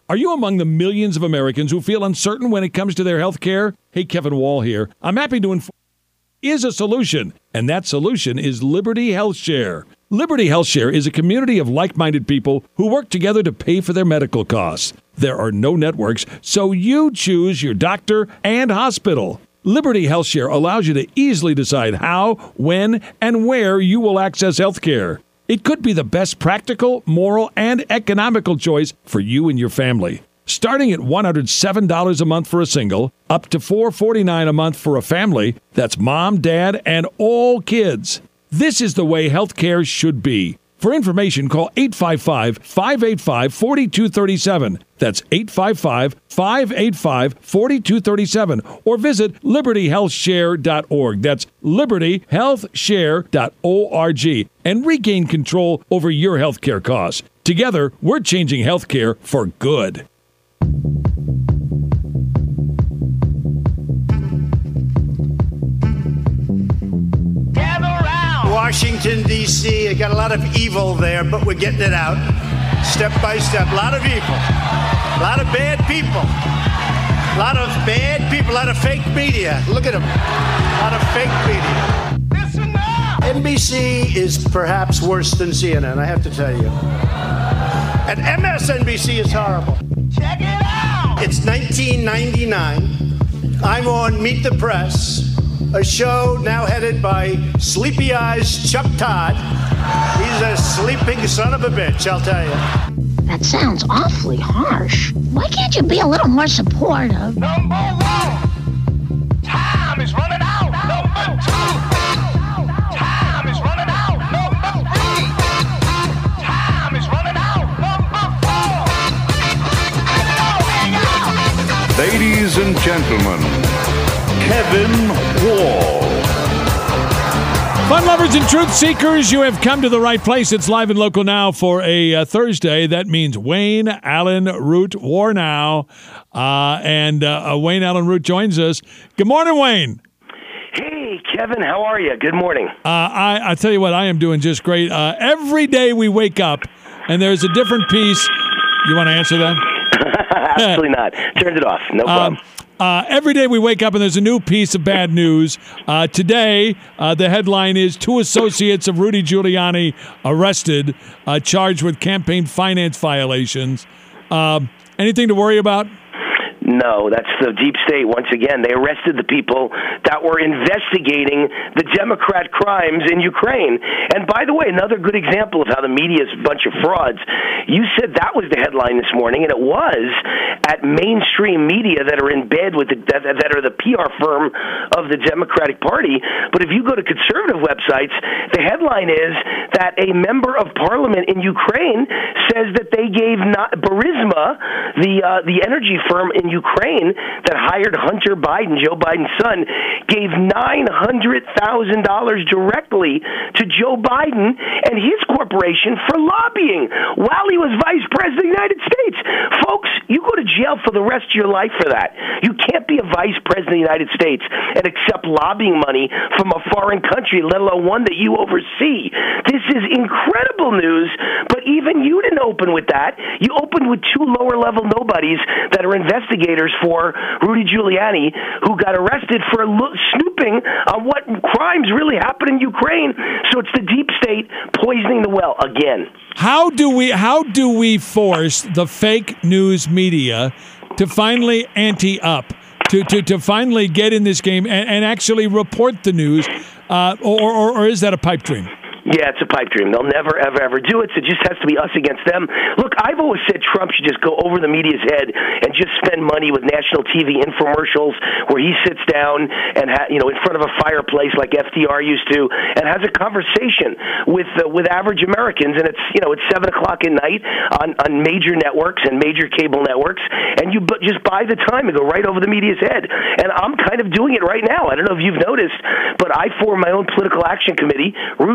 Are you among the millions of Americans who feel uncertain when it comes to their health care? Hey, Kevin Wall here. I'm happy to inform you is a solution, and that solution is Liberty Health Share. Liberty Health Share is a community of like-minded people who work together to pay for their medical costs. There are no networks, so you choose your doctor and hospital. Liberty Health Share allows you to easily decide how, when, and where you will access health care. It could be the best practical, moral, and economical choice for you and your family. Starting at $107 a month for a single, up to $449 a month for a family, that's mom, dad, and all kids. This is the way health care should be. For information, call 855-585-4237. That's 855-585-4237. Or visit libertyhealthshare.org. That's libertyhealthshare.org. And regain control over your health care costs. Together, we're changing health care for good. Washington, D.C. I got a lot of evil there, but we're getting it out step by step. A lot of evil. A lot of bad people. A lot of bad people. A lot of fake media. Look at them. A lot of fake media. Listen now. NBC is perhaps worse than CNN, I have to tell you. And MSNBC is horrible. Check it out. It's 1999. I'm on Meet the Press, a show now headed by Sleepy Eyes Chuck Todd. He's a sleeping son of a bitch, I'll tell you. That sounds awfully harsh. Why can't you be a little more supportive? Number one, time is running out. Number two, time is running out. Number three, time is running out. Number four. Ladies and gentlemen, Kevin Wall. Fun lovers and truth seekers, you have come to the right place. It's live and local now for a Thursday. That means Wayne Allyn Root Warnow. And Wayne Allyn Root joins us. Good morning, Wayne. Hey, Kevin, how are you? Good morning. I tell you what, I am doing just great. Every day we wake up and there's a different piece. You want to answer that? Absolutely not. Turned it off. No problem. Every day we wake up and there's a new piece of bad news. Today, the headline is 2 associates of Rudy Giuliani arrested, charged with campaign finance violations. Anything to worry about? No, that's the deep state. Once again, they arrested the people that were investigating the Democrat crimes in Ukraine. And by the way, another good example of how the media is a bunch of frauds. You said that was the headline this morning, and it was at mainstream media that are in bed with that are the PR firm of the Democratic Party. But if you go to conservative websites, the headline is that a member of parliament in Ukraine says that they gave Burisma, the energy firm in Ukraine that hired Hunter Biden, Joe Biden's son, gave $900,000 directly to Joe Biden and his corporation for lobbying while he was vice president of the United States. Folks, you go to jail for the rest of your life for that. You can't be a vice president of the United States and accept lobbying money from a foreign country, let alone one that you oversee. This is incredible news, but even you didn't open with that. You opened with 2 lower-level nobodies that are investigators for Rudy Giuliani, who got arrested for snooping on what crimes really happened in Ukraine. So it's the deep state poisoning the well again. How do we force the fake news media to finally ante up, to finally get in this game and actually report the news, or is that a pipe dream? Yeah, it's a pipe dream. They'll never, ever do it. So it just has to be us against them. Look, I've always said Trump should just go over the media's head and just spend money with national TV infomercials where he sits down and in front of a fireplace like FDR used to and has a conversation with average Americans. And it's 7 o'clock at night on major networks and major cable networks, and you just buy the time and go right over the media's head. And I'm kind of doing it right now. I don't know if you've noticed, but I formed my own political action committee, Root for the Wall.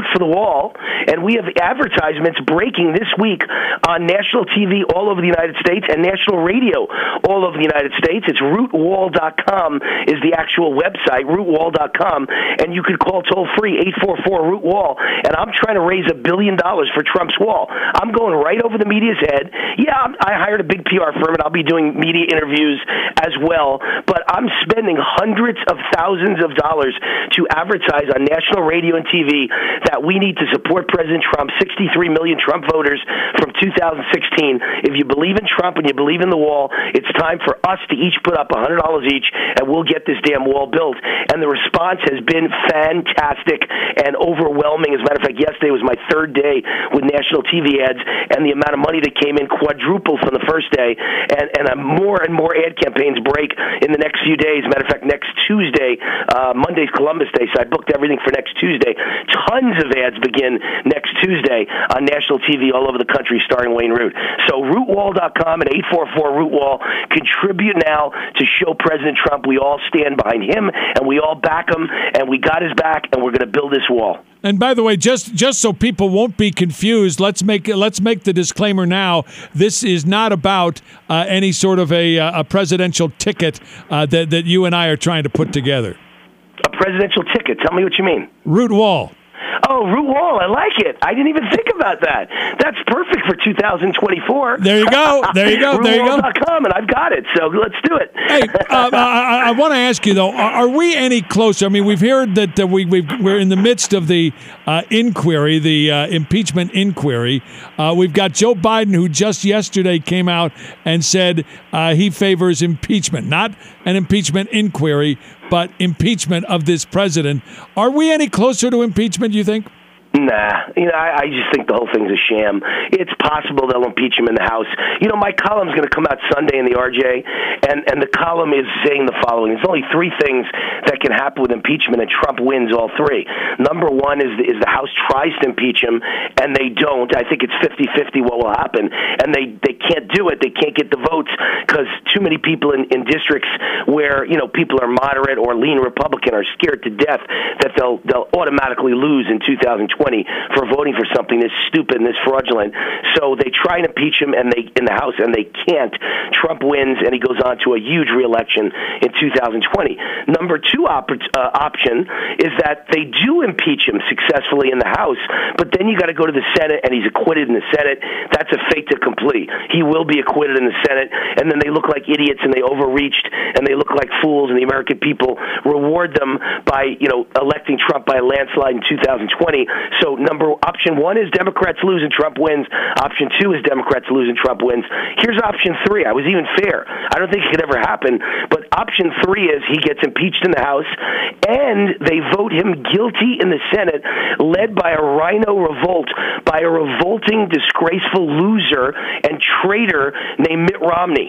Wall, and we have advertisements breaking this week on national TV all over the United States and national radio all over the United States. It's rootwall.com is the actual website, rootwall.com, and you could call toll-free 844-ROOT-WALL, and I'm trying to raise $1 billion for Trump's wall. I'm going right over the media's head. Yeah, I hired a big PR firm, and I'll be doing media interviews as well, but I'm spending hundreds of thousands of dollars to advertise on national radio and TV that we need to support President Trump, 63 million Trump voters from 2016. If you believe in Trump and you believe in the wall, it's time for us to each put up $100 each, and we'll get this damn wall built. And the response has been fantastic and overwhelming. As a matter of fact, yesterday was my third day with national TV ads, and the amount of money that came in quadrupled from the first day, and more and more ad campaigns break in the next few days. As a matter of fact, next Tuesday, Monday's Columbus Day, so I booked everything for next Tuesday. Tons of ads begin next Tuesday on national TV all over the country starring Wayne Root. So rootwall.com and 844-ROOT-WALL. Contribute now to show President Trump we all stand behind him and we all back him, and we got his back, and we're going to build this wall. And by the way, just so people won't be confused, let's make the disclaimer now. This is not about any sort of a presidential ticket that you and I are trying to put together. A presidential ticket? Tell me what you mean. Root Wall. Oh, Root Wall. I like it. I didn't even think about that. That's perfect for 2024. There you go. There you go. There you go. Rootwall.com, and I've got it, so let's do it. Hey, I want to ask you, though, are we any closer? I mean, we've heard that we're in the midst of the inquiry, the impeachment inquiry. We've got Joe Biden, who just yesterday came out and said he favors impeachment, not an impeachment inquiry, but impeachment of this president. Are we any closer to impeachment, you think? Nah, I just think the whole thing's a sham. It's possible they'll impeach him in the House. My column's going to come out Sunday in the RJ, and the column is saying the following. There's only three things that can happen with impeachment, and Trump wins all three. Number one is the House tries to impeach him, and they don't. I think it's 50-50 what will happen, and they can't do it. They can't get the votes because too many people in districts where, people are moderate or lean Republican are scared to death that they'll automatically lose in 2020 for voting for something this stupid and this fraudulent. So they try and impeach him in the House, and they can't. Trump wins, and he goes on to a huge reelection in 2020. Number two option is that they do impeach him successfully in the House, but then you got to go to the Senate, and he's acquitted in the Senate. That's a fait accompli. He will be acquitted in the Senate, and then they look like idiots, and they overreached, and they look like fools, and the American people reward them by, electing Trump by a landslide in 2020. So option one is Democrats lose and Trump wins. Option two is Democrats lose and Trump wins. Here's option three. I was even fair. I don't think it could ever happen. But option three is he gets impeached in the House and they vote him guilty in the Senate, led by a rhino revolt, by a revolting, disgraceful loser and traitor named Mitt Romney.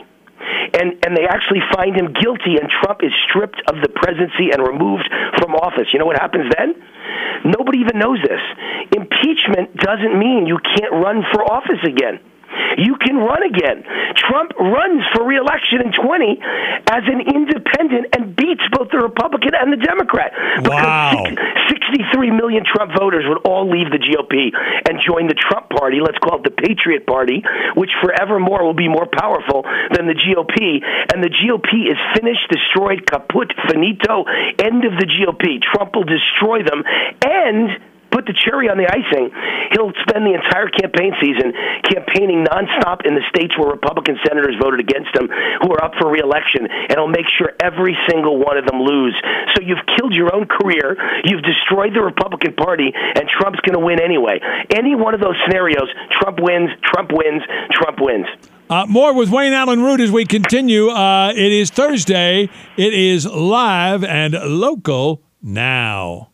And they actually find him guilty, and Trump is stripped of the presidency and removed from office. You know what happens then? Nobody even knows this. Impeachment doesn't mean you can't run for office again. You can run again. Trump runs for re-election in 20 as an independent and beats both the Republican and the Democrat. Wow. Because 63 million Trump voters would all leave the GOP and join the Trump Party, let's call it the Patriot Party, which forevermore will be more powerful than the GOP. And the GOP is finished, destroyed, kaput, finito, end of the GOP. Trump will destroy them and put the cherry on the icing. He'll spend the entire campaign season campaigning nonstop in the states where Republican senators voted against him, who are up for re-election, and he'll make sure every single one of them lose. So you've killed your own career, you've destroyed the Republican Party, and Trump's going to win anyway. Any one of those scenarios, Trump wins, Trump wins, Trump wins. More with Wayne Allyn Root as we continue. It is Thursday. It is live and local now.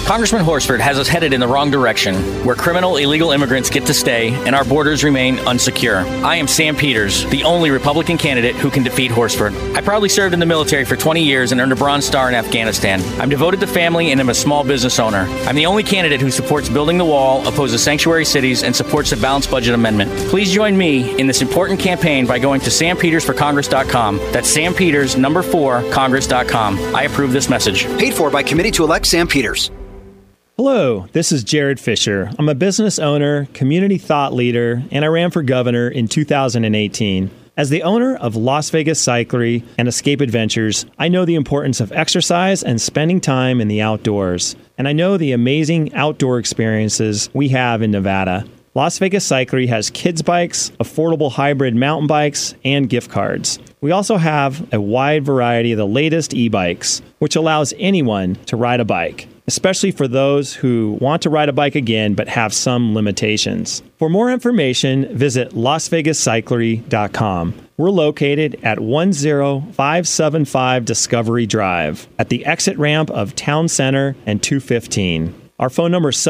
Congressman Horsford has us headed in the wrong direction, where criminal illegal immigrants get to stay and our borders remain unsecure. I am Sam Peters, the only Republican candidate who can defeat Horsford. I proudly served in the military for 20 years and earned a Bronze Star in Afghanistan. I'm devoted to family and am a small business owner. I'm the only candidate who supports building the wall, opposes sanctuary cities, and supports the balanced budget amendment. Please join me in this important campaign by going to sampetersforcongress.com. That's sampeters4congress.com. I approve this message. Paid for by Committee to Elect Sam Peters. Hello, this is Jared Fisher. I'm a business owner, community thought leader, and I ran for governor in 2018. As the owner of Las Vegas Cyclery and Escape Adventures, I know the importance of exercise and spending time in the outdoors. And I know the amazing outdoor experiences we have in Nevada. Las Vegas Cyclery has kids bikes, affordable hybrid mountain bikes, and gift cards. We also have a wide variety of the latest e-bikes, which allows anyone to ride a bike, especially for those who want to ride a bike again but have some limitations. For more information, visit LasVegasCyclery.com. We're located at 10575 Discovery Drive at the exit ramp of Town Center and 215. Our phone number is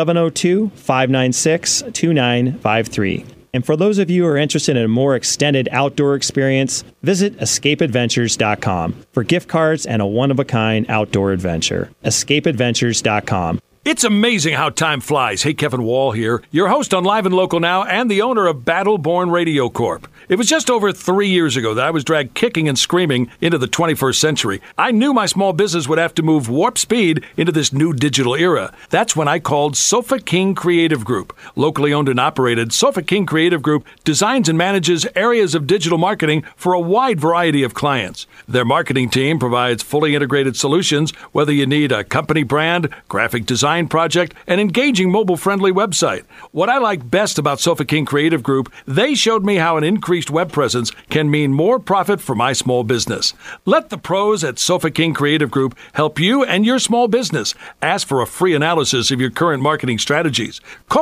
702-596-2953. And for those of you who are interested in a more extended outdoor experience, visit escapeadventures.com for gift cards and a one-of-a-kind outdoor adventure. escapeadventures.com. It's amazing how time flies. Hey, Kevin Wall here, your host on Live and Local Now and the owner of Battleborn Radio Corp. It was just over 3 years ago that I was dragged kicking and screaming into the 21st century. I knew my small business would have to move warp speed into this new digital era. That's when I called Sofa King Creative Group. Locally owned and operated, Sofa King Creative Group designs and manages areas of digital marketing for a wide variety of clients. Their marketing team provides fully integrated solutions, whether you need a company brand, graphic design project, an engaging mobile-friendly website. What I like best about Sofa King Creative Group, they showed me how an increased web presence can mean more profit for my small business. Let the pros at Sofa King Creative Group help you and your small business. Ask for a free analysis of your current marketing strategies. Call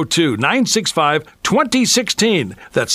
702-965-2016. That's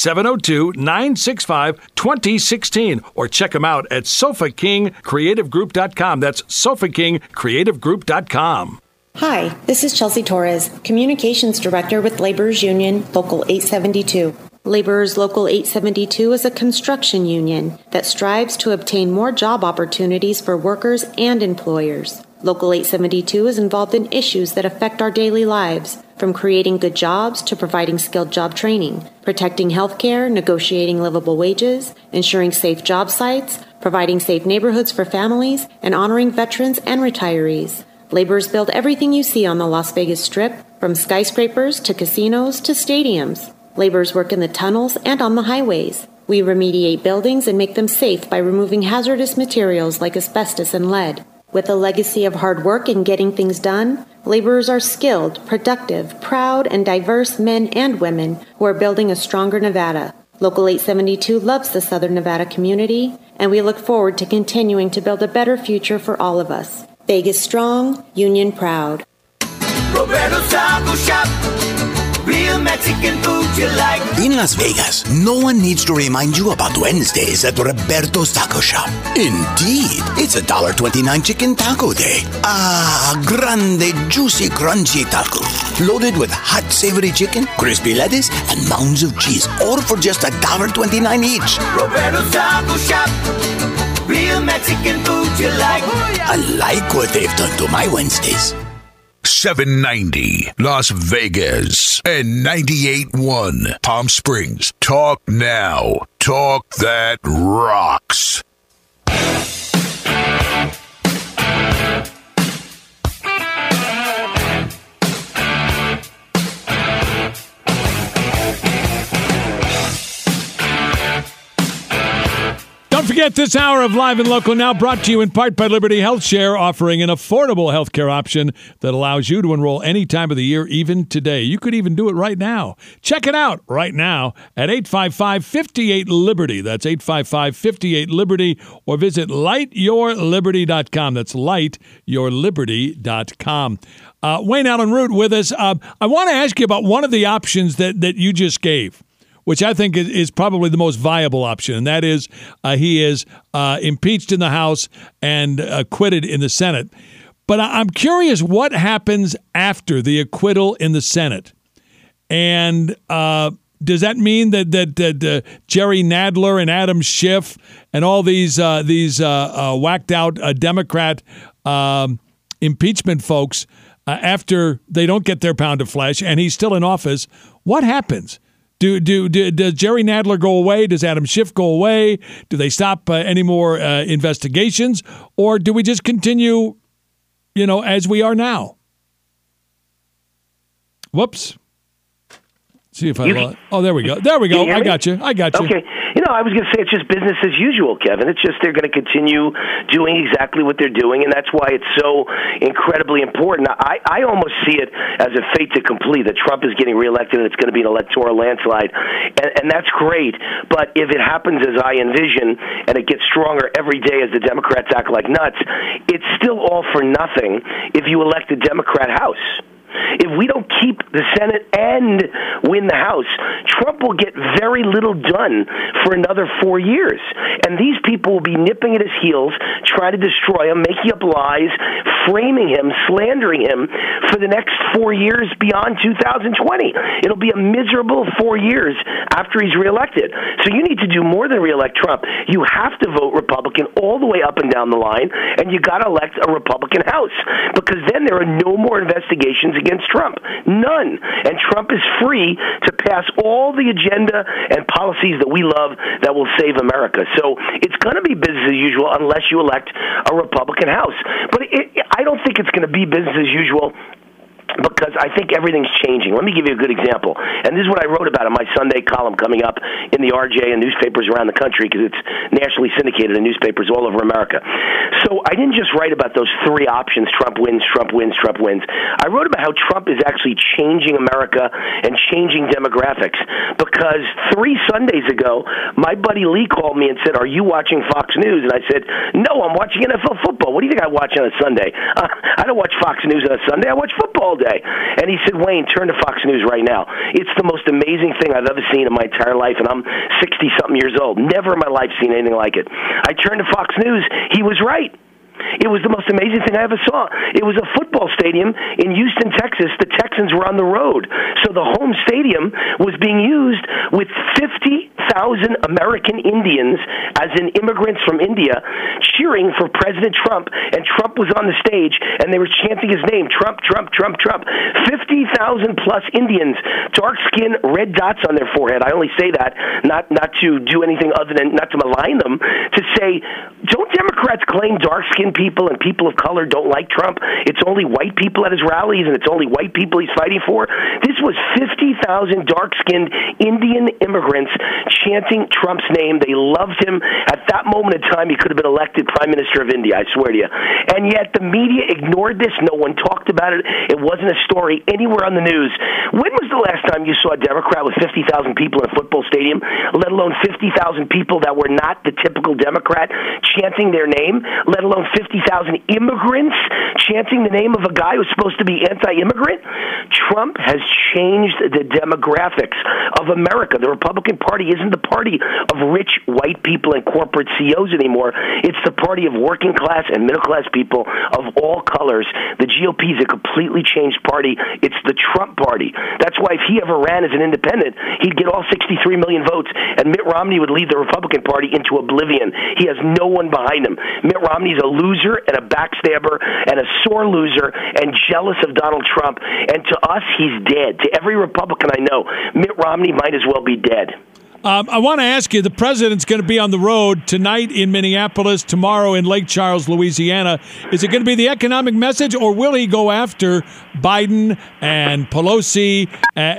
702-965-2016. Or check them out at SofaKingCreativeGroup.com. That's SofaKingCreativeGroup.com. Hi, this is Chelsea Torres, Communications Director with Laborers Union Local 872. Laborers Local 872 is a construction union that strives to obtain more job opportunities for workers and employers. Local 872 is involved in issues that affect our daily lives, from creating good jobs to providing skilled job training, protecting health care, negotiating livable wages, ensuring safe job sites, providing safe neighborhoods for families, and honoring veterans and retirees. Laborers build everything you see on the Las Vegas Strip, from skyscrapers to casinos to stadiums. Laborers work in the tunnels and on the highways. We remediate buildings and make them safe by removing hazardous materials like asbestos and lead. With a legacy of hard work and getting things done, laborers are skilled, productive, proud, and diverse men and women who are building a stronger Nevada. Local 872 loves the Southern Nevada community, and we look forward to continuing to build a better future for all of us. Vegas strong, union proud. Roberto's Taco Shop. Real Mexican food you like. In Las Vegas, no one needs to remind you about Wednesdays at Roberto's Taco Shop. Indeed, it's a $1.29 chicken taco day. Ah, grande, juicy, crunchy taco. Loaded with hot, savory chicken, crispy lettuce, and mounds of cheese. All for just $1.29 each. Roberto's Taco Shop. Real Mexican food you like. I like what they've done to my Wednesdays. 790 Las Vegas and 98.1 Palm Springs. Talk now. Talk that rocks. Don't forget this hour of Live and Local Now brought to you in part by Liberty Health Share, offering an affordable healthcare option that allows you to enroll any time of the year, even today. You could even do it right now. Check it out right now at 855-58-LIBERTY. That's 855-58-LIBERTY, or visit lightyourliberty.com. That's lightyourliberty.com. Wayne Allen Root with us. I want to ask you about one of the options that you just gave, which I think is probably the most viable option, and that is he is impeached in the House and acquitted in the Senate. But I'm curious what happens after the acquittal in the Senate. And does that mean that Jerry Nadler and Adam Schiff and all these whacked out Democrat impeachment folks, after they don't get their pound of flesh and he's still in office, what happens? Does Jerry Nadler go away? Does Adam Schiff go away? Do they stop any more investigations? Or do we just continue, as we are now? Whoops. See if oh, there we go. There we go. I got you. Okay. I was going to say it's just business as usual, Kevin. It's just they're going to continue doing exactly what they're doing, and that's why it's so incredibly important. I almost see it as a fait accompli that Trump is getting reelected and it's going to be an electoral landslide, and that's great. But if it happens as I envision and it gets stronger every day as the Democrats act like nuts, it's still all for nothing if you elect a Democrat House. If we don't keep the Senate and win the House, Trump will get very little done for another 4 years. And these people will be nipping at his heels, trying to destroy him, making up lies, framing him, slandering him for the next 4 years beyond 2020. It'll be a miserable 4 years after he's reelected. So you need to do more than reelect Trump. You have to vote Republican all the way up and down the line, and you got to elect a Republican House, because then there are no more investigations against Trump. None. And Trump is free to pass all the agenda and policies that we love that will save America. So it's going to be business as usual unless you elect a Republican House. But I don't think it's going to be business as usual, because I think everything's changing. Let me give you a good example. And this is what I wrote about in my Sunday column coming up in the RJ and newspapers around the country, because it's nationally syndicated in newspapers all over America. So I didn't just write about those three options, Trump wins, Trump wins, Trump wins. I wrote about how Trump is actually changing America and changing demographics. Because 3 Sundays ago, my buddy Lee called me and said, "Are you watching Fox News?" And I said, "No, I'm watching NFL football. What do you think I watch on a Sunday? I don't watch Fox News on a Sunday. I watch football day." And he said, "Wayne, turn to Fox News right now. It's the most amazing thing I've ever seen in my entire life, and I'm 60-something years old. Never in my life seen anything like it." I turned to Fox News. He was right. It was the most amazing thing I ever saw. It was a football stadium in Houston, Texas. The Texans were on the road. So the home stadium was being used with 50,000 American Indians, as in immigrants from India, cheering for President Trump. And Trump was on the stage, and they were chanting his name, Trump, Trump, Trump, Trump. 50,000 plus Indians, dark skin, red dots on their forehead. I only say that not to do anything other than not to malign them, to say, don't Democrats claim dark skin people and people of color don't like Trump? It's only white people at his rallies, and it's only white people he's fighting for. This was 50,000 dark-skinned Indian immigrants chanting Trump's name. They loved him. At that moment in time, he could have been elected Prime Minister of India, I swear to you. And yet the media ignored this. No one talked about it. It wasn't a story anywhere on the news. When was the last time you saw a Democrat with 50,000 people in a football stadium, let alone 50,000 people that were not the typical Democrat chanting their name, let alone 50,000 immigrants chanting the name of a guy who's supposed to be anti-immigrant? Trump has changed the demographics of America. The Republican Party isn't the party of rich white people and corporate CEOs anymore. It's the party of working class and middle class people of all colors. The GOP is a completely changed party. It's the Trump party. That's why if he ever ran as an independent, he'd get all 63 million votes, and Mitt Romney would lead the Republican Party into oblivion. He has no one behind him. Mitt Romney's a loser and a backstabber and a sore loser and jealous of Donald Trump. And to us, he's dead. To every Republican I know, Mitt Romney might as well be dead. I want to ask you, the president's going to be on the road tonight in Minneapolis, tomorrow in Lake Charles, Louisiana. Is it going to be the economic message, or will he go after Biden and Pelosi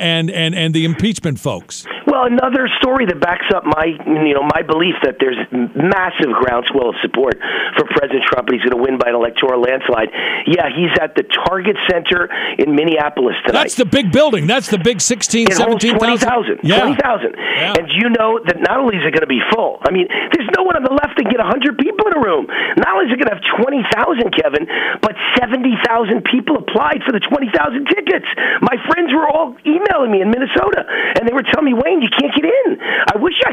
and the impeachment folks? Well, another story that backs up my belief that there's massive groundswell of support for President Trump, and he's going to win by an electoral landslide. Yeah, he's at the Target Center in Minneapolis tonight. That's the big building. That's the big 16,000, 17,000. 20,000. Yeah. 20,000. Yeah. And you know that not only is it going to be full, I mean, there's no one on the left that can get 100 people in a room. Not only is it going to have 20,000, Kevin, but 70,000 people applied for the 20,000 tickets. My friends were all emailing me in Minnesota, and they were telling me, Wayne, you can't get in. I wish I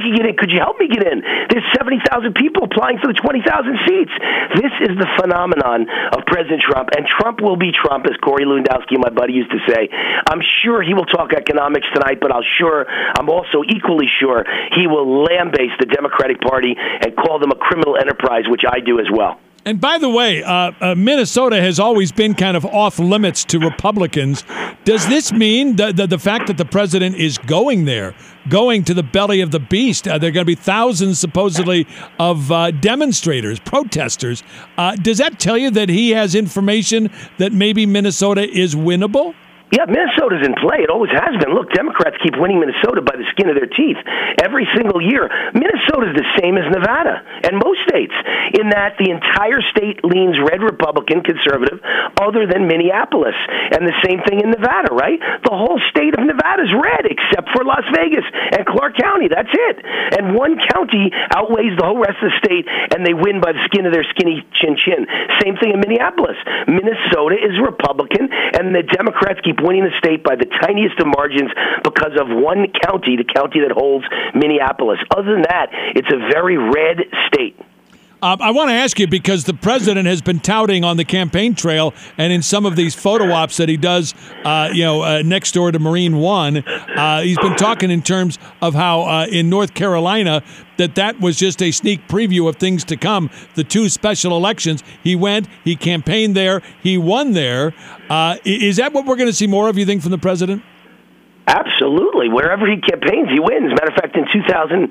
can get in. Could you help me get in? There's 70,000 people applying for the 20,000 seats. This is the phenomenon of President Trump, and Trump will be Trump, as Corey Lewandowski, my buddy, used to say. I'm sure he will talk economics tonight, but I'm also equally sure he will lambaste the Democratic Party and call them a criminal enterprise, which I do as well. And by the way, Minnesota has always been kind of off limits to Republicans. Does this mean the fact that the president is going there, going to the belly of the beast, there are going to be thousands supposedly of demonstrators, protesters. Does that tell you that he has information that maybe Minnesota is winnable? Yeah, Minnesota's in play. It always has been. Look, Democrats keep winning Minnesota by the skin of their teeth every single year. Minnesota's the same as Nevada and most states in that the entire state leans red Republican conservative other than Minneapolis. And the same thing in Nevada, right? The whole state of Nevada's red except for Las Vegas and Clark County. That's it. And one county outweighs the whole rest of the state, and they win by the skin of their skinny chin-chin. Same thing in Minneapolis. Minnesota is Republican, and the Democrats keep winning the state by the tiniest of margins because of one county, the county that holds Minneapolis. Other than that, it's a very red state. I want to ask you, because the president has been touting on the campaign trail and in some of these photo ops that he does, next door to Marine One, he's been talking in terms of how in North Carolina that was just a sneak preview of things to come. The two special elections, he went, he campaigned there, he won there. Is that what we're going to see more of, you think, from the president? Absolutely. Wherever he campaigns, he wins. Matter of fact, in 2018,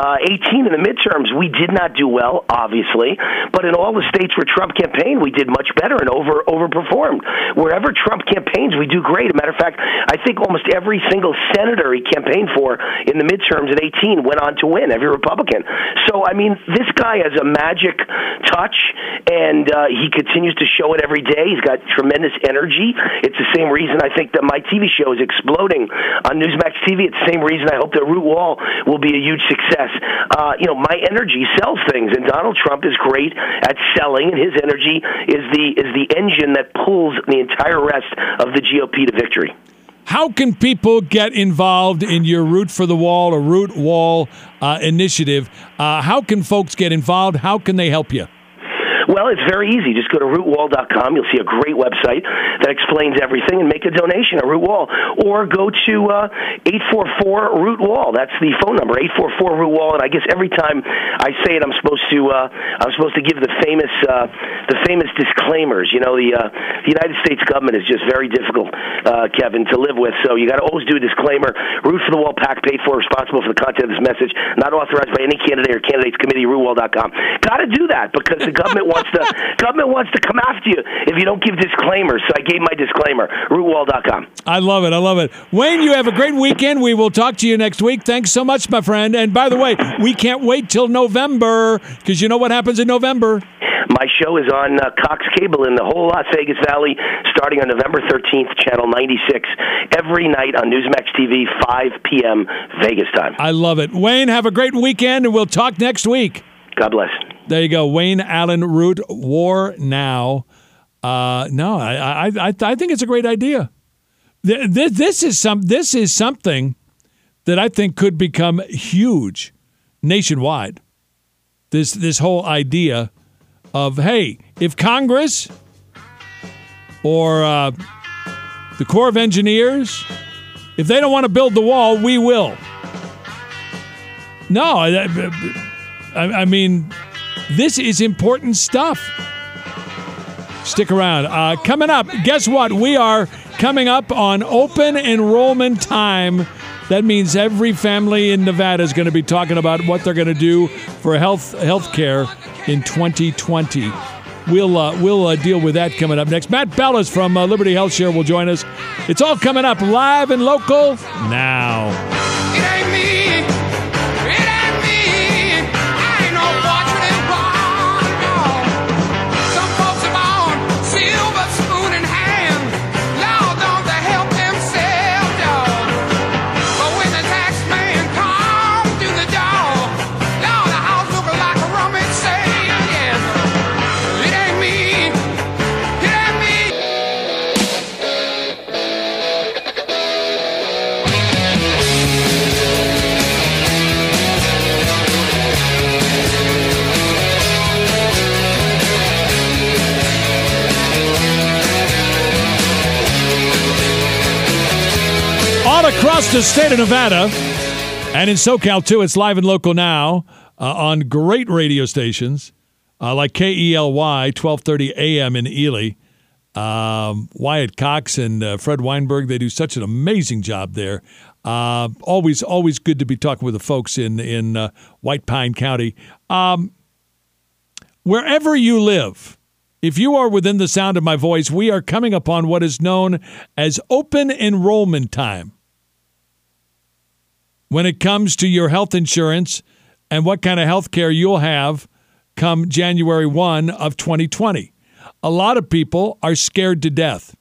in the midterms, we did not do well, obviously. But in all the states where Trump campaigned, we did much better and overperformed. Wherever Trump campaigns, we do great. As a matter of fact, I think almost every single senator he campaigned for in the midterms in 2018 went on to win, every Republican. So, I mean, this guy has a magic touch, and he continues to show it every day. He's got tremendous energy. It's the same reason I think that my TV show is exploding on Newsmax TV. It's the same reason I hope that Root Wall will be a huge success. My energy sells things, and Donald Trump is great at selling, and his energy is the engine that pulls the entire rest of the GOP to victory. How can people get involved in your Root for the Wall or Root Wall initiative? How can folks get involved? How can they help you? Well, it's very easy. Just go to rootwall.com. You'll see a great website that explains everything, and make a donation at Root Wall. Or go to 844-ROOT-WALL. That's the phone number, 844-ROOT-WALL. And I guess every time I say it, I'm supposed to give the famous disclaimers. You know, the United States government is just very difficult, Kevin, to live with. So you got to always do a disclaimer. Root for the Wall PAC, paid for, responsible for the content of this message, not authorized by any candidate or candidates committee. rootwall.com. Got to do that because the government wants to come after you if you don't give disclaimers. So I gave my disclaimer. rootwall.com. I love it. I love it. Wayne, you have a great weekend. We will talk to you next week. Thanks so much, my friend. And by the way, we can't wait till November, because you know what happens in November. My show is on Cox Cable in the whole Las Vegas Valley starting on November 13th, Channel 96, every night on Newsmax TV, 5 p.m. Vegas time. I love it. Wayne, have a great weekend, and we'll talk next week. God bless. There you go. Wayne Allyn Root, War Now. I think it's a great idea. This is something that I think could become huge nationwide. This whole idea of, hey, if Congress or the Corps of Engineers, if they don't want to build the wall, we will. No, I mean, this is important stuff. Stick around. Coming up, guess what? We are coming up on open enrollment time. That means every family in Nevada is going to be talking about what they're going to do for health care in 2020. We'll deal with that coming up next. Matt Bellis from Liberty Health Share will join us. It's all coming up live and local now. It ain't me. across the state of Nevada and in SoCal, too. It's live and local now on great radio stations like KELY, 1230 AM in Ely. Wyatt Cox and Fred Weinberg, they do such an amazing job there. Always good to be talking with the folks in White Pine County. Wherever you live, if you are within the sound of my voice, we are coming upon what is known as open enrollment time. When it comes to your health insurance and what kind of health care you'll have come January 1 of 2020. A lot of people are scared to death.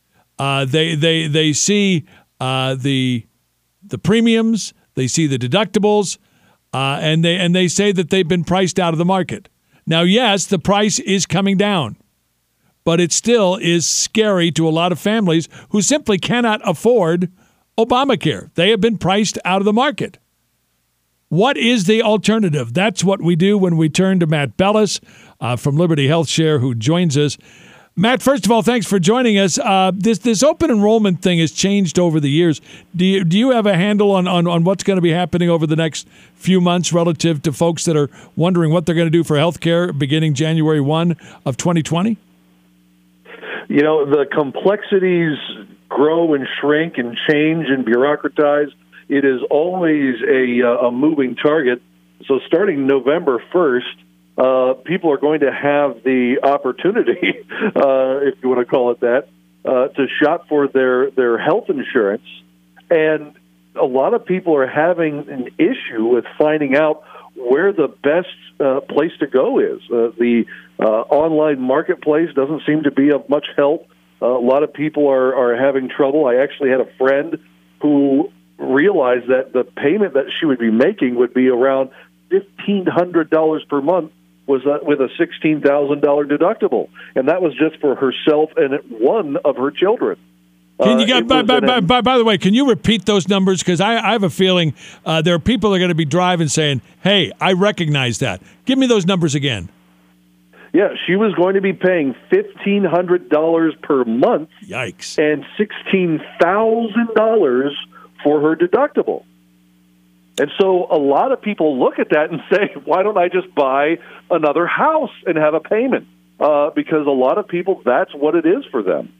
They see the premiums, they see the deductibles, and they say that they've been priced out of the market. Now, yes, the price is coming down, but it still is scary to a lot of families who simply cannot afford Obamacare. They have been priced out of the market. What is the alternative? That's what we do when we turn to Matt Bellis from Liberty Health Share, who joins us. Matt, first of all, thanks for joining us. This open enrollment thing has changed over the years. Do you have a handle on what's going to be happening over the next few months relative to folks that are wondering what they're going to do for health care beginning January 1 of 2020? You know, the complexities grow and shrink and change and bureaucratize. It is always a moving target. So starting November 1st, people are going to have the opportunity, if you want to call it that, to shop for their health insurance. And a lot of people are having an issue with finding out where the best place to go is. The online marketplace doesn't seem to be of much help. A lot of people are having trouble. I actually had a friend who realized that the payment that she would be making would be around $1,500 per month with a $16,000 deductible, and that was just for herself and one of her children. Can you by the way, can you repeat those numbers? Because I have a feeling there are people that are going to be driving saying, hey, I recognize that. Give me those numbers again. Yeah, she was going to be paying $1,500 per month. Yikes. And $16,000 for her deductible. And so a lot of people look at that and say, why don't I just buy another house and have a payment? Because a lot of people, that's what it is for them.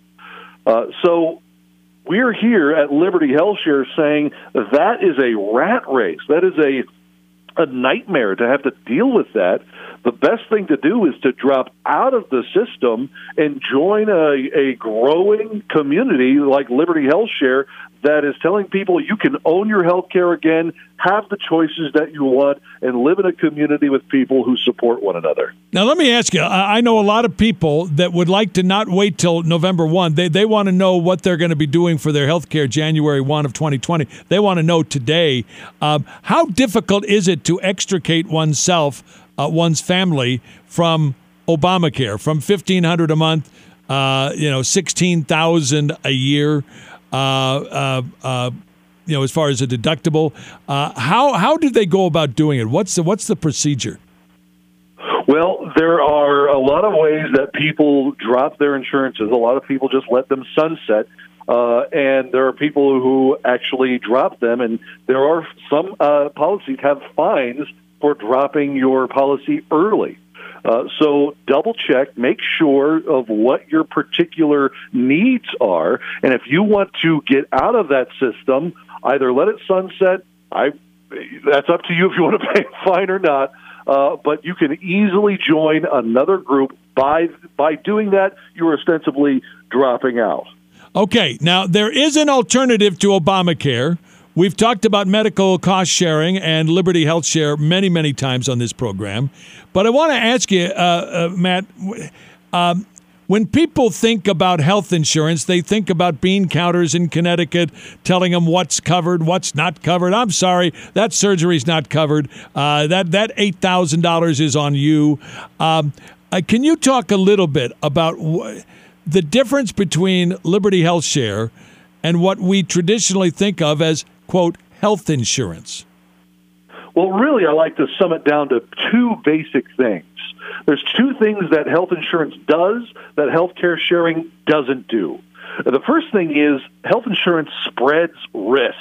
So we're here at Liberty Health Share saying that is a rat race. That is a nightmare to have to deal with that. The best thing to do is to drop out of the system and join a growing community like Liberty Health Share that is telling people you can own your health care again, have the choices that you want, and live in a community with people who support one another. Now, let me ask you, I know a lot of people that would like to not wait till November 1. They want to know what they're going to be doing for their health care January 1 of 2020. They want to know today. How difficult is it to extricate oneself, one's family, from Obamacare, from $1,500 a month, $16,000 a year? As far as a deductible, how do they go about doing it? What's the procedure? Well, there are a lot of ways that people drop their insurances. A lot of people just let them sunset, and there are people who actually drop them. And there are some policies have fines for dropping your policy early. So double check, make sure of what your particular needs are. And if you want to get out of that system, either let it sunset. That's up to you if you want to pay a fine or not. But you can easily join another group. By doing that, you're ostensibly dropping out. Okay. Now, there is an alternative to Obamacare. We've talked about medical cost sharing and Liberty Health Share many, many times on this program. But I want to ask you, Matt, when people think about health insurance, they think about bean counters in Connecticut telling them what's covered, what's not covered. I'm sorry, that surgery's not covered. That $8,000 is on you. Can you talk a little bit about the difference between Liberty Health Share and what we traditionally think of as, quote, health insurance? Well, really, I like to sum it down to two basic things. There's two things that health insurance does that health care sharing doesn't do. The first thing is health insurance spreads risk.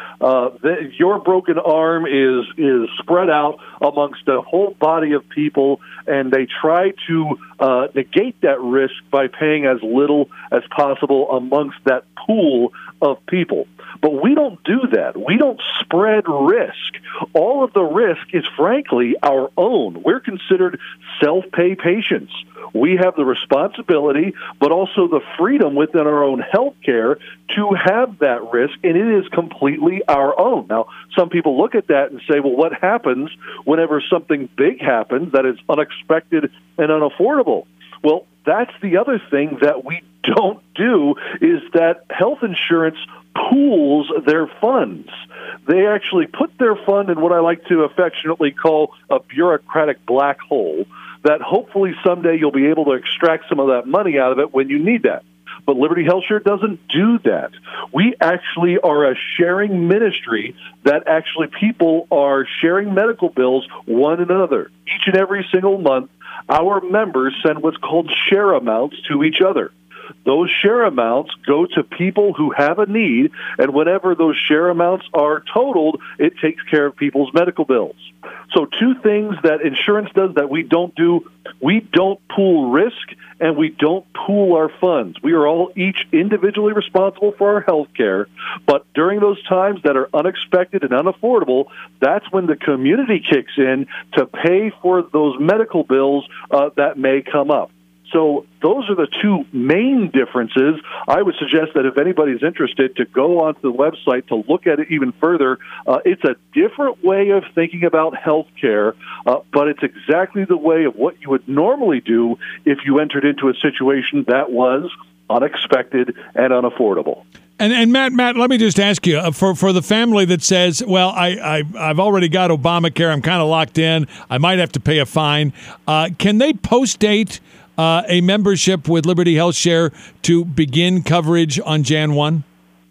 Your broken arm is spread out amongst a whole body of people, and they try to negate that risk by paying as little as possible amongst that pool of people. But we don't do that. We don't spread risk. All of the risk is, frankly, our own. We're considered self-pay patients. We have the responsibility, but also the freedom within our own health care to have that risk, and it is completely our own. Now, some people look at that and say, well, what happens whenever something big happens that is unexpected and unaffordable? Well, that's the other thing that we don't do, is that health insurance pools their funds. They actually put their fund in what I like to affectionately call a bureaucratic black hole, that hopefully someday you'll be able to extract some of that money out of it when you need that. But Liberty HealthShare doesn't do that. We actually are a sharing ministry that actually people are sharing medical bills one another. Each and every single month, our members send what's called share amounts to each other. Those share amounts go to people who have a need, and whenever those share amounts are totaled, it takes care of people's medical bills. So two things that insurance does that we don't do: we don't pool risk, and we don't pool our funds. We are all each individually responsible for our health care, but during those times that are unexpected and unaffordable, that's when the community kicks in to pay for those medical bills that may come up. So those are the two main differences. I would suggest that if anybody's interested, to go onto the website to look at it even further. It's a different way of thinking about health care, but it's exactly the way of what you would normally do if you entered into a situation that was unexpected and unaffordable. And Matt, let me just ask you, for the family that says, well, I've already got Obamacare, I'm kind of locked in, I might have to pay a fine, can they post-date a membership with Liberty HealthShare to begin coverage on Jan 1?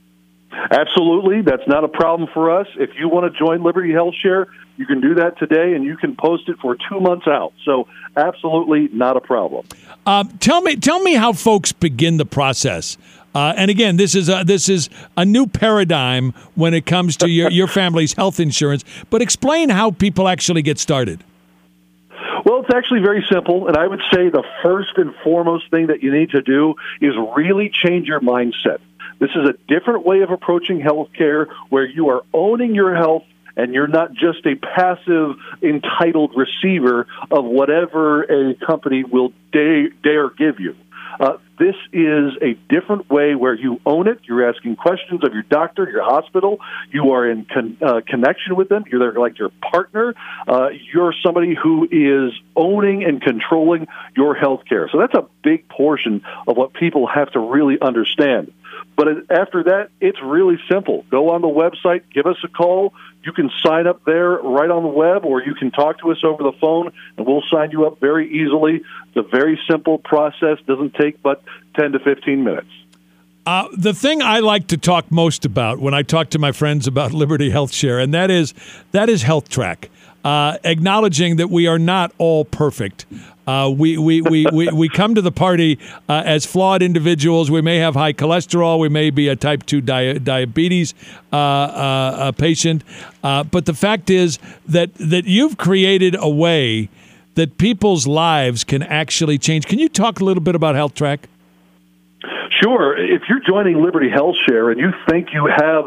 Absolutely. That's not a problem for us. If you want to join Liberty HealthShare, you can do that today, and you can post it for 2 months out. So absolutely not a problem. Tell me how folks begin the process. And again, this is a new paradigm when it comes to your family's health insurance. But explain how people actually get started. Well, it's actually very simple, and I would say the first and foremost thing that you need to do is really change your mindset. This is a different way of approaching healthcare, where you are owning your health and you're not just a passive, entitled receiver of whatever a company will dare give you. This is a different way where you own it. You're asking questions of your doctor, your hospital. You are in connection with them. You're there like your partner. You're somebody who is owning and controlling your health care. So that's a big portion of what people have to really understand. But after that, it's really simple. Go on the website, give us a call. You can sign up there right on the web, or you can talk to us over the phone, and we'll sign you up very easily. It's a very simple process. Doesn't take but 10 to 15 minutes. The thing I like to talk most about when I talk to my friends about Liberty HealthShare, and that is Health Track. Acknowledging that we are not all perfect. We come to the party as flawed individuals. We may have high cholesterol. We may be a type 2 diabetes patient. But the fact is that you've created a way that people's lives can actually change. Can you talk a little bit about Health Track? Sure. If you're joining Liberty HealthShare and you think you have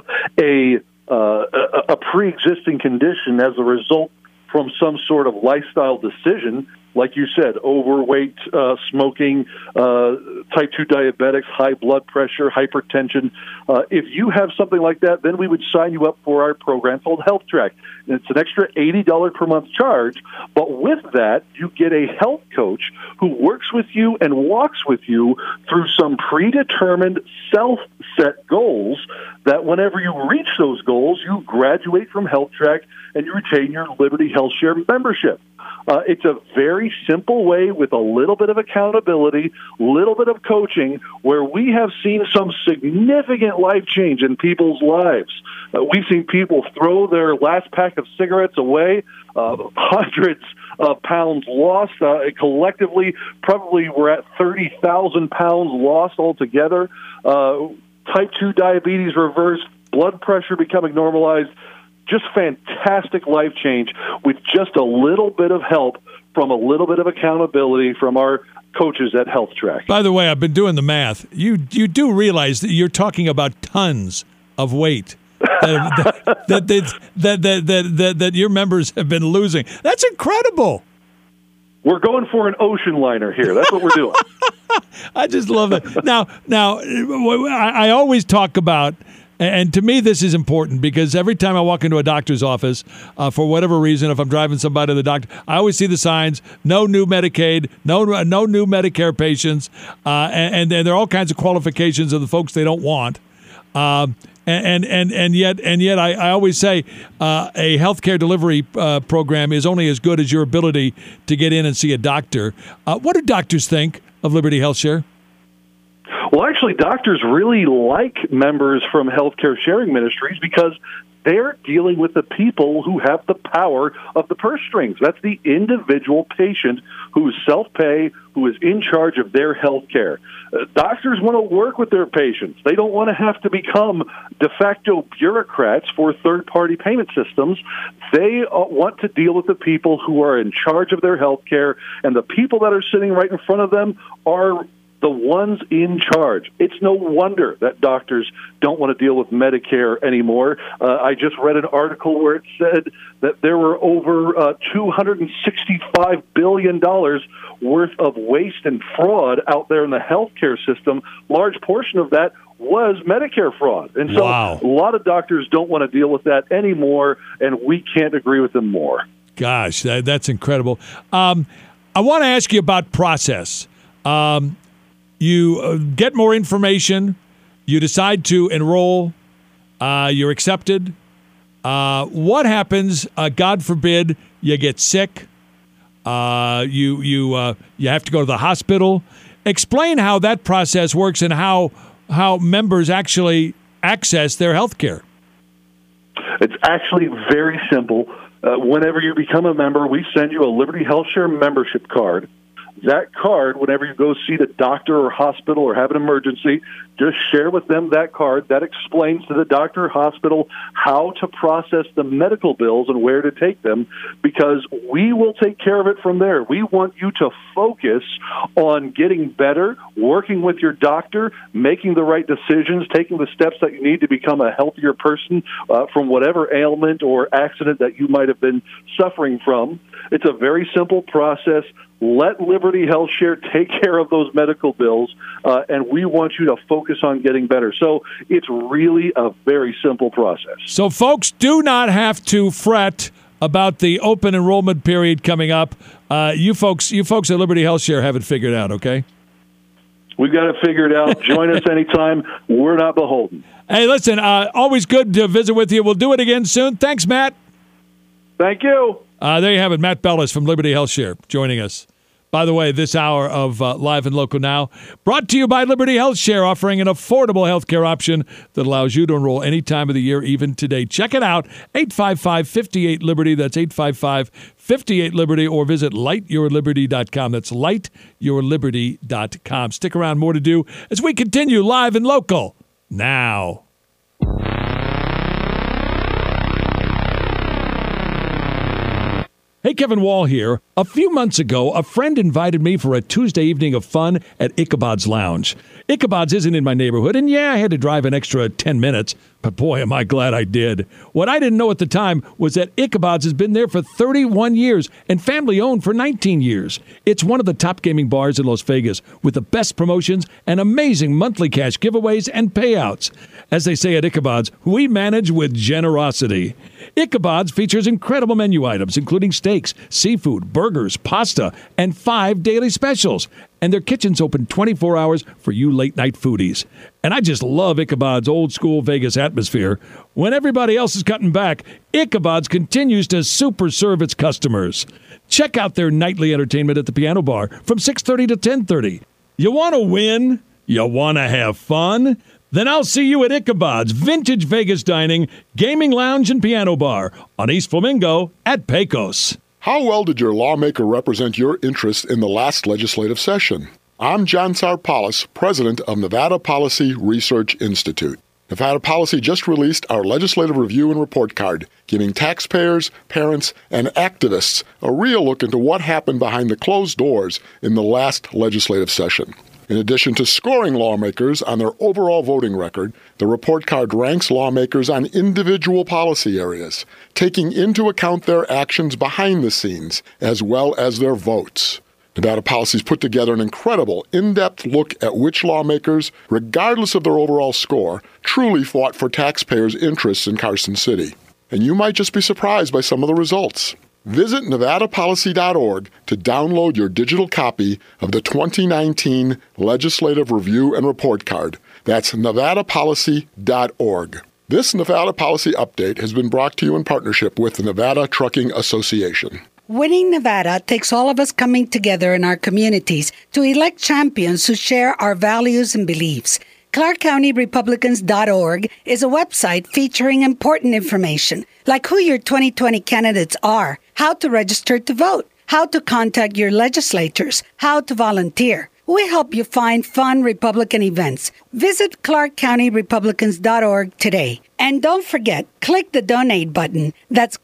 a pre-existing condition as a result from some sort of lifestyle decision, like you said, overweight, smoking, type 2 diabetics, high blood pressure, hypertension. If you have something like that, then we would sign you up for our program called Health Track. And it's an extra $80 per month charge. But with that, you get a health coach who works with you and walks with you through some predetermined self-set goals that whenever you reach those goals, you graduate from Health Track and you retain your Liberty HealthShare membership. It's a very simple way with a little bit of accountability, little bit of coaching, where we have seen some significant life change in people's lives. We've seen people throw their last pack of cigarettes away. Hundreds pounds lost. Collectively, probably we're at 30,000 pounds lost altogether. Type 2 diabetes reversed, blood pressure becoming normalized. Just fantastic life change with just a little bit of help from a little bit of accountability from our coaches at Health Track. By the way, I've been doing the math. You do realize that you're talking about tons of weight that your members have been losing. That's incredible. We're going for an ocean liner here. That's what we're doing. I just love it. Now, I always talk about. And to me, this is important because every time I walk into a doctor's office, for whatever reason, if I'm driving somebody to the doctor, I always see the signs: no new Medicaid, no new Medicare patients, and there are all kinds of qualifications of the folks they don't want. And yet I always say a healthcare delivery program is only as good as your ability to get in and see a doctor. What do doctors think of Liberty Health Share? Well, actually, doctors really like members from Healthcare Sharing Ministries because they're dealing with the people who have the power of the purse strings. That's the individual patient who is self-pay, who is in charge of their health care. Doctors want to work with their patients. They don't want to have to become de facto bureaucrats for third-party payment systems. They want to deal with the people who are in charge of their health care, and the people that are sitting right in front of them are the ones in charge. It's no wonder that doctors don't want to deal with Medicare anymore. I just read an article where it said that there were over $265 billion worth of waste and fraud out there in the healthcare system. Large portion of that was Medicare fraud. And so a lot of doctors don't want to deal with that anymore, and we can't agree with them more. Gosh, that's incredible. I want to ask you about process. You get more information, you decide to enroll, you're accepted. What happens, God forbid, you get sick, you have to go to the hospital? Explain how that process works and how members actually access their health care. It's actually very simple. Whenever you become a member, we send you a Liberty Health Share membership card. That card, whenever you go see the doctor or hospital or have an emergency, just share with them that card. That explains to the doctor or hospital how to process the medical bills and where to take them, because we will take care of it from there. We want you to focus on getting better, working with your doctor, making the right decisions, taking the steps that you need to become a healthier person from whatever ailment or accident that you might have been suffering from. It's a very simple process. Let Liberty Health Share take care of those medical bills, and we want you to focus on getting better. So it's really a very simple process. So folks do not have to fret about the open enrollment period coming up. You folks at Liberty Health Share have it figured out, okay? We've got it figured out. Join us anytime. We're not beholden. Hey, listen, always good to visit with you. We'll do it again soon. Thanks, Matt. Thank you. There you have it. Matt Bellis from Liberty Health Share joining us. By the way, this hour of Live and Local Now, brought to you by Liberty Health Share, offering an affordable health care option that allows you to enroll any time of the year, even today. Check it out, 855-58-LIBERTY. That's 855-58-LIBERTY, or visit lightyourliberty.com. That's lightyourliberty.com. Stick around, more to do as we continue Live and Local Now. Hey, Kevin Wall here. A few months ago, a friend invited me for a Tuesday evening of fun at Ichabod's Lounge. Ichabod's isn't in my neighborhood, and yeah, I had to drive an extra 10 minutes, but boy, am I glad I did. What I didn't know at the time was that Ichabod's has been there for 31 years and family-owned for 19 years. It's one of the top gaming bars in Las Vegas with the best promotions and amazing monthly cash giveaways and payouts. As they say at Ichabod's, we manage with generosity. Ichabod's features incredible menu items, including steaks, seafood, burgers, pasta, and 5 daily specials. And their kitchen's open 24 hours for you late-night foodies. And I just love Ichabod's old-school Vegas atmosphere. When everybody else is cutting back, Ichabod's continues to super serve its customers. Check out their nightly entertainment at the Piano Bar from 6:30 to 10:30. You want to win? You want to have fun? Then I'll see you at Ichabod's Vintage Vegas Dining, Gaming Lounge, and Piano Bar on East Flamingo at Pecos. How well did your lawmaker represent your interests in the last legislative session? I'm John Sarpalis, president of Nevada Policy Research Institute. Nevada Policy just released our legislative review and report card, giving taxpayers, parents, and activists a real look into what happened behind the closed doors in the last legislative session. In addition to scoring lawmakers on their overall voting record, the report card ranks lawmakers on individual policy areas, taking into account their actions behind the scenes as well as their votes. Nevada Policy's put together an incredible, in-depth look at which lawmakers, regardless of their overall score, truly fought for taxpayers' interests in Carson City. And you might just be surprised by some of the results. Visit nevadapolicy.org to download your digital copy of the 2019 Legislative Review and Report Card. That's nevadapolicy.org. This Nevada Policy Update has been brought to you in partnership with the Nevada Trucking Association. Winning Nevada takes all of us coming together in our communities to elect champions who share our values and beliefs. ClarkCountyRepublicans.org is a website featuring important information, like who your 2020 candidates are, how to register to vote, how to contact your legislators, how to volunteer. We help you find fun Republican events. Visit ClarkCountyRepublicans.org today. And don't forget, click the donate button. That's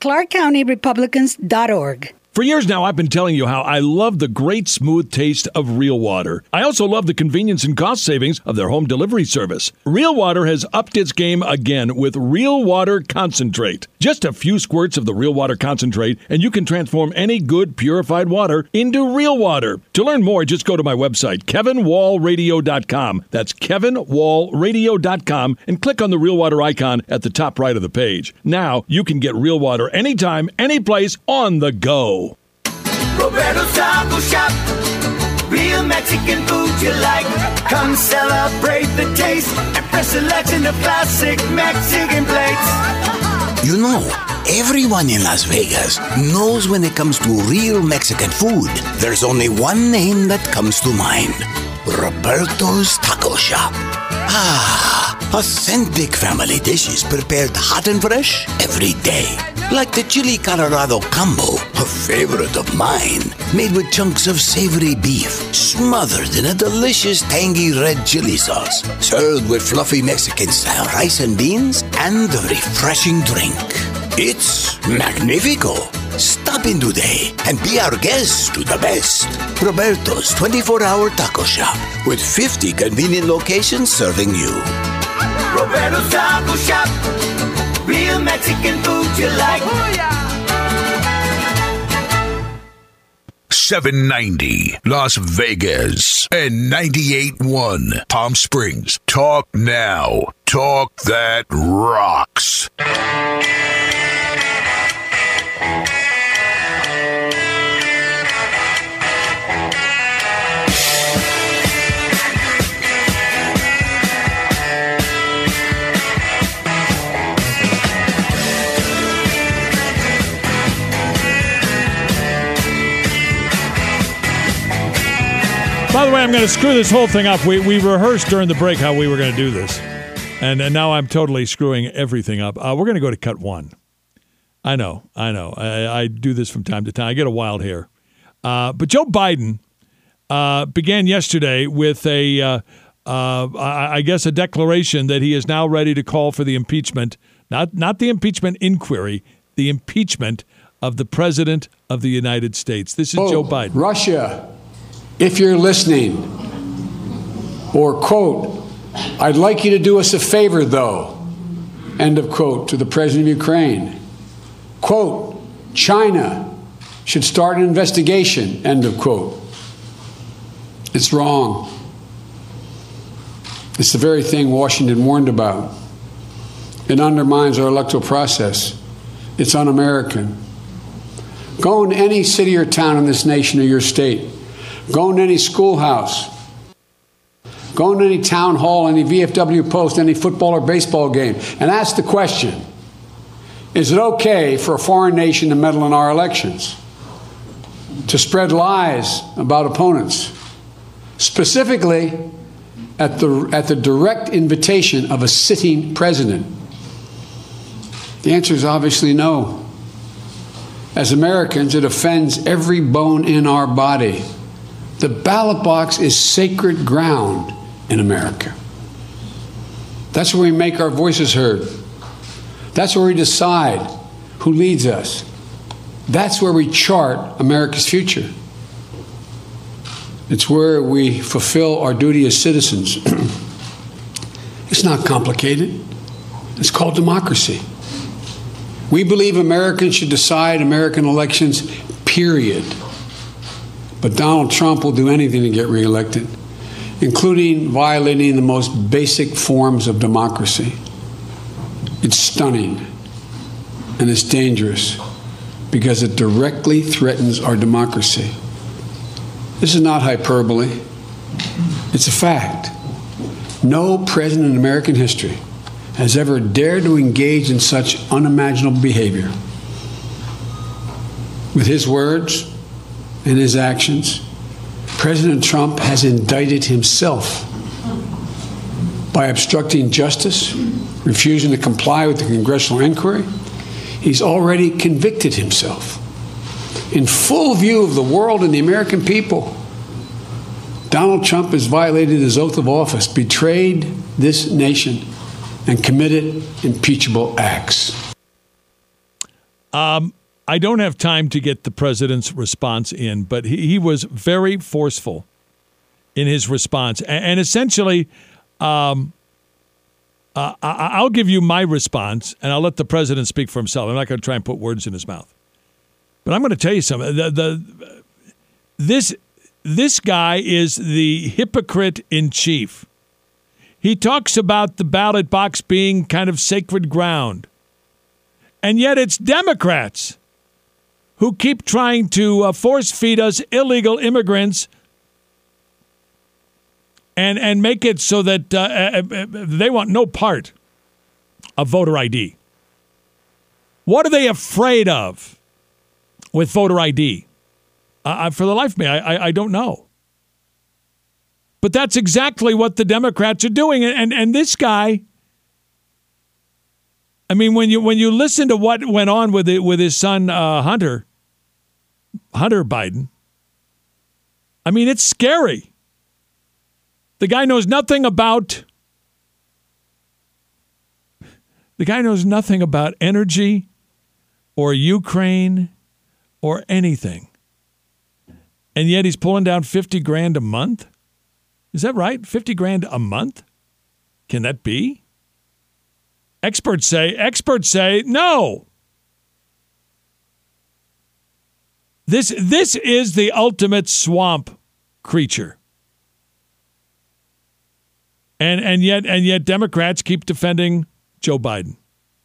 ClarkCountyRepublicans.org. For years now, I've been telling you how I love the great smooth taste of Real Water. I also love the convenience and cost savings of their home delivery service. Real Water has upped its game again with Real Water Concentrate. Just a few squirts of the Real Water Concentrate, and you can transform any good purified water into real water. To learn more, just go to my website, KevinWallRadio.com. That's KevinWallRadio.com, and click on the Real Water icon at the top right of the page. Now, you can get real water anytime, anyplace, on the go. Roberto's Taco Shop, real Mexican food you like. Come celebrate the taste and fresh selection of classic Mexican plates. You know, everyone in Las Vegas knows when it comes to real Mexican food, there's only one name that comes to mind. Roberto's Taco Shop. Ah, authentic family dishes prepared hot and fresh every day. Like the Chili Colorado Combo, a favorite of mine, made with chunks of savory beef, smothered in a delicious tangy red chili sauce, served with fluffy Mexican-style rice and beans, and a refreshing drink. It's magnifico. Stop in today and be our guest to the best. Roberto's 24-hour taco shop with 50 convenient locations serving you. Roberto's Taco Shop, real Mexican food you like. Oh, yeah. 790 Las Vegas and 98.1 Palm Springs. Talk now. Talk that rocks. By the way, I'm going to screw this whole thing up. We rehearsed during the break how we were going to do this. And now I'm totally screwing everything up. We're going to go to cut one. I know. I do this from time to time. I get a wild hair. But Joe Biden began yesterday with I guess a declaration that he is now ready to call for the impeachment, not the impeachment inquiry, the impeachment of the President of the United States. This is Joe Biden. Russia, if you're listening, or quote, I'd like you to do us a favor, though, end of quote, to the President of Ukraine. Quote, China should start an investigation, end of quote. It's wrong. It's the very thing Washington warned about. It undermines our electoral process. It's un-American. Go into any city or town in this nation or your state. Go into any schoolhouse. Go into any town hall, any VFW post, any football or baseball game, and ask the question, is it okay for a foreign nation to meddle in our elections? To spread lies about opponents? Specifically, at the direct invitation of a sitting president? The answer is obviously no. As Americans, it offends every bone in our body. The ballot box is sacred ground in America. That's where we make our voices heard. That's where we decide who leads us. That's where we chart America's future. It's where we fulfill our duty as citizens. It's not complicated. It's called democracy. We believe Americans should decide American elections, period. But Donald Trump will do anything to get reelected, including violating the most basic forms of democracy. It's stunning and it's dangerous because it directly threatens our democracy. This is not hyperbole. It's a fact. No president in American history has ever dared to engage in such unimaginable behavior. With his words and his actions, President Trump has indicted himself by obstructing justice, refusing to comply with the congressional inquiry. He's already convicted himself. In full view of the world and the American people, Donald Trump has violated his oath of office, betrayed this nation, and committed impeachable acts. I don't have time to get the president's response in, but he was very forceful in his response. And essentially, I'll give you my response, and I'll let the president speak for himself. I'm not going to try and put words in his mouth. But I'm going to tell you something. This guy is the hypocrite in chief. He talks about the ballot box being kind of sacred ground. And yet it's Democrats who keep trying to force feed us illegal immigrants and make it so that they want no part of voter ID. What are they afraid of with voter ID? For the life of me, I don't know. But that's exactly what the Democrats are doing. And this guy, I mean, when you listen to what went on with his son Hunter Biden, I mean, it's scary. The guy knows nothing about energy or Ukraine or anything. And yet he's pulling down $50,000 a month. Is that right? $50,000 a month? Can that be? Experts say no. This is the ultimate swamp creature. And yet Democrats keep defending Joe Biden.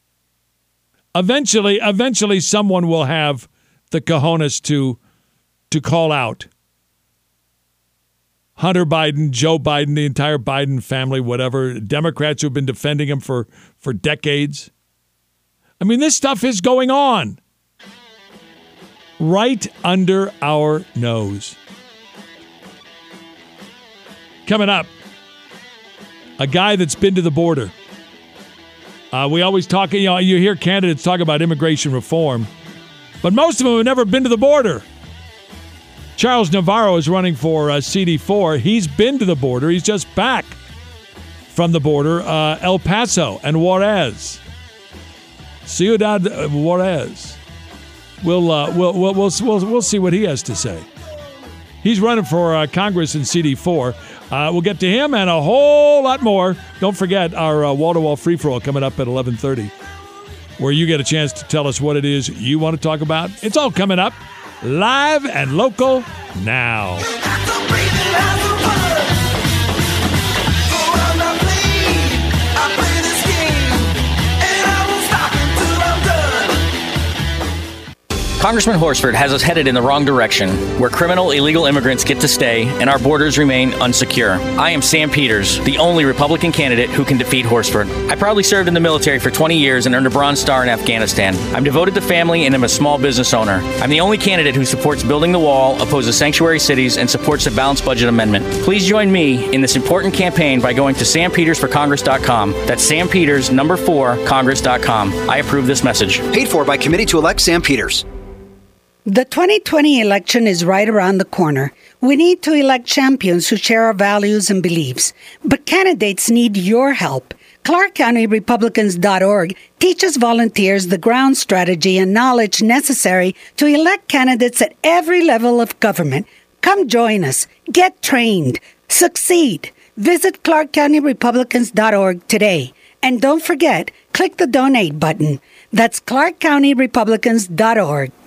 Eventually someone will have the cojones to call out Hunter Biden, Joe Biden, the entire Biden family, whatever, Democrats who have been defending him for decades. I mean, this stuff is going on right under our nose. Coming up, a guy that's been to the border. We always talk, you hear candidates talk about immigration reform, but most of them have never been to the border. Charles Navarro is running for CD4. He's been to the border. He's just back from the border, El Paso and Juarez. Ciudad Juarez. We'll see what he has to say. He's running for Congress in CD4. We'll get to him and a whole lot more. Don't forget our wall-to-wall free-for-all coming up at 11:30, where you get a chance to tell us what it is you want to talk about. It's all coming up. Live and local now. Congressman Horsford has us headed in the wrong direction, where criminal illegal immigrants get to stay and our borders remain unsecure. I am Sam Peters, the only Republican candidate who can defeat Horsford. I proudly served in the military for 20 years and earned a Bronze Star in Afghanistan. I'm devoted to family and am a small business owner. I'm the only candidate who supports building the wall, opposes sanctuary cities, and supports the balanced budget amendment. Please join me in this important campaign by going to sampetersforcongress.com. That's sampeters4congress.com. I approve this message. Paid for by Committee to Elect Sam Peters. The 2020 election is right around the corner. We need to elect champions who share our values and beliefs. But candidates need your help. ClarkCountyRepublicans.org teaches volunteers the ground strategy and knowledge necessary to elect candidates at every level of government. Come join us. Get trained. Succeed. Visit ClarkCountyRepublicans.org today. And don't forget, click the donate button. That's ClarkCountyRepublicans.org.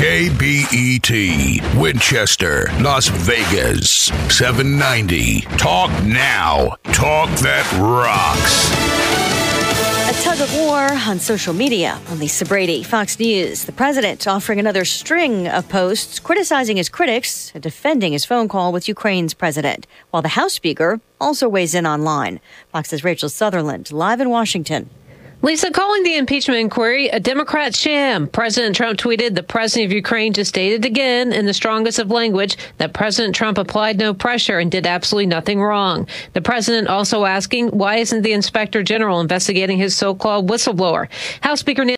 KBET, Winchester, Las Vegas, 790. Talk now. Talk that rocks. A tug of war on social media. I'm Lisa Brady, Fox News. The president offering another string of posts criticizing his critics and defending his phone call with Ukraine's president, while the House Speaker also weighs in online. Fox's Rachel Sutherland, live in Washington. Lisa, calling the impeachment inquiry a Democrat sham. President Trump tweeted, the president of Ukraine just stated again in the strongest of language that President Trump applied no pressure and did absolutely nothing wrong. The president also asking, why isn't the inspector general investigating his so-called whistleblower? House Speaker